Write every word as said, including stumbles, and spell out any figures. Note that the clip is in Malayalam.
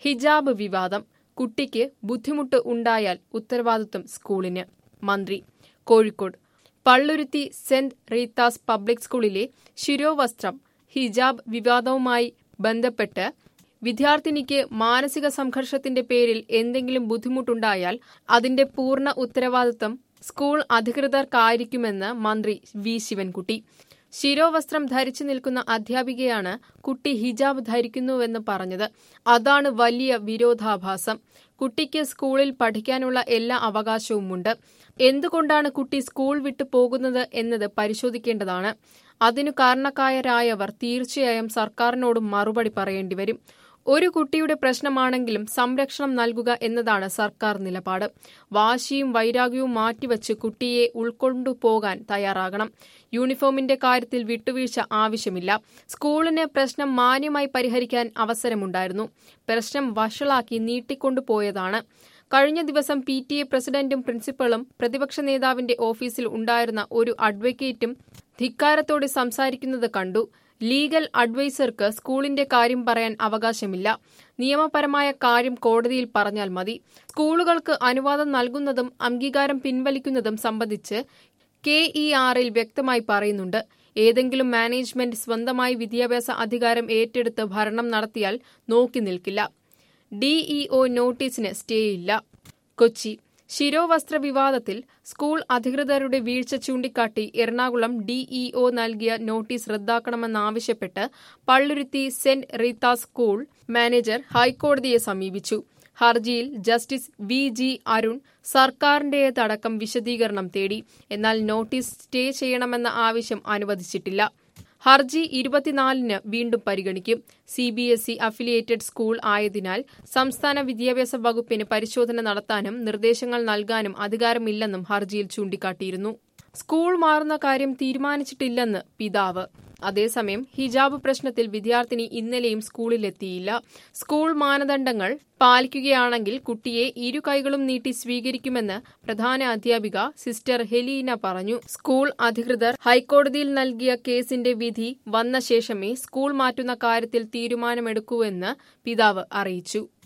ഹിജാബ് വിവാദം. കുട്ടിക്ക് ബുദ്ധിമുട്ട് ഉണ്ടായാൽ ഉത്തരവാദിത്വം സ്കൂളിന്. മന്ത്രി Kozhikode Palluruthy Saint Rita's public സ്കൂളിലെ ശിരോവസ്ത്രം ഹിജാബ് വിവാദവുമായി ബന്ധപ്പെട്ട് വിദ്യാർത്ഥിനിക്ക് മാനസിക സംഘർഷത്തിന്റെ പേരിൽ എന്തെങ്കിലും ബുദ്ധിമുട്ടുണ്ടായാൽ അതിന്റെ പൂർണ്ണ ഉത്തരവാദിത്വം സ്കൂൾ അധികൃതർക്കായിരിക്കുമെന്ന് മന്ത്രി വി ശിവൻകുട്ടി. ശിരോവസ്ത്രം ധരിച്ചു നിൽക്കുന്ന അധ്യാപികയാണ് കുട്ടി ഹിജാബ് ധരിക്കുന്നുവെന്ന് പറഞ്ഞത്. അതാണ് വലിയ വിരോധാഭാസം. കുട്ടിക്ക് സ്കൂളിൽ പഠിക്കാനുള്ള എല്ലാ അവകാശവുമുണ്ട്. എന്തുകൊണ്ടാണ് കുട്ടി സ്കൂൾ വിട്ടു പോകുന്നത് എന്നത് പരിശോധിക്കേണ്ടതാണ്. അതിനു കാരണക്കാരായവർ തീർച്ചയായും സർക്കാരിനോട് മറുപടി പറയേണ്ടിവരും. ഒരു കുട്ടിയുടെ പ്രശ്നമാണെങ്കിലും സംരക്ഷണം നൽകുക എന്നതാണ് സർക്കാർ നിലപാട്. വാശിയും വൈരാഗ്യവും മാറ്റിവച്ച് കുട്ടിയെ ഉൾക്കൊണ്ടുപോകാൻ തയ്യാറാകണം. യൂണിഫോമിന്റെ കാര്യത്തിൽ വിട്ടുവീഴ്ച ആവശ്യമില്ല. സ്കൂളിന് പ്രശ്നം മാന്യമായി പരിഹരിക്കാൻ അവസരമുണ്ടായിരുന്നു. പ്രശ്നം വഷളാക്കി നീട്ടിക്കൊണ്ടുപോയതാണ്. കഴിഞ്ഞ ദിവസം പി ടി എ പ്രസിഡന്റും പ്രിൻസിപ്പളും പ്രതിപക്ഷ നേതാവിന്റെ ഓഫീസിൽ ഉണ്ടായിരുന്ന ഒരു അഡ്വക്കേറ്റും ധിക്കാരത്തോടെ സംസാരിക്കുന്നത് കണ്ടു. ലീഗൽ അഡ്വൈസർക്ക് സ്കൂളിന്റെ കാര്യം പറയാൻ അവകാശമില്ല. നിയമപരമായ കാര്യം കോടതിയിൽ പറഞ്ഞാൽ മതി. സ്കൂളുകൾക്ക് അനുവാദം നൽകുന്നതും അംഗീകാരം പിൻവലിക്കുന്നതും സംബന്ധിച്ച് കെ ഇ ആറിൽ വ്യക്തമായി പറയുന്നുണ്ട്. ഏതെങ്കിലും മാനേജ്മെന്റ് സ്വന്തമായി വിദ്യാഭ്യാസ അധികാരം ഏറ്റെടുത്ത് ഭരണം നടത്തിയാൽ നോക്കി നിൽക്കില്ല. ഡിഇഒ നോട്ടീസിന് സ്റ്റേയില്ല. കൊച്ചി ശിരോവസ്ത്ര വിവാദത്തിൽ സ്കൂൾ അധികൃതരുടെ വീഴ്ച ചൂണ്ടിക്കാട്ടി എറണാകുളം ഡിഇഒ നൽകിയ നോട്ടീസ് റദ്ദാക്കണമെന്നാവശ്യപ്പെട്ട് Palluruthy Saint Rita's school manager ഹൈക്കോടതിയെ സമീപിച്ചു. ഹർജിയിൽ ജസ്റ്റിസ് വി ജി അരുൺ സർക്കാരിന്റേതടക്കം വിശദീകരണം തേടി. എന്നാൽ നോട്ടീസ് സ്റ്റേ ചെയ്യണമെന്ന ആവശ്യം അനുവദിച്ചിട്ടില്ല. ഹർജി ഇരുപത്തിനാലിന് വീണ്ടും പരിഗണിക്കും. C B S E affiliated school ആയതിനാൽ സംസ്ഥാന വിദ്യാഭ്യാസ വകുപ്പിന് പരിശോധന നടത്താനും നിർദ്ദേശങ്ങൾ നൽകാനും അധികാരമില്ലെന്നും ഹർജിയിൽ ചൂണ്ടിക്കാട്ടിയിരുന്നു. സ്കൂൾ മാറുന്ന കാര്യം തീരുമാനിച്ചിട്ടില്ലെന്ന് പിതാവ്. അതേസമയം ഹിജാബ് പ്രശ്നത്തിൽ വിദ്യാർത്ഥിനി ഇന്നലെയും സ്കൂളിലെത്തിയില്ല. സ്കൂൾ മാനദണ്ഡങ്ങൾ പാലിക്കുകയാണെങ്കിൽ കുട്ടിയെ ഇരു കൈകളും നീട്ടി സ്വീകരിക്കുമെന്ന് പ്രധാന അധ്യാപിക സിസ്റ്റർ ഹെലീന പറഞ്ഞു. സ്കൂൾ അധികൃതർ ഹൈക്കോടതിയിൽ നൽകിയ കേസിന്റെ വിധി വന്ന ശേഷമേ സ്കൂൾ മാറ്റുന്ന കാര്യത്തിൽ തീരുമാനമെടുക്കൂവെന്ന് പിതാവ് അറിയിച്ചു.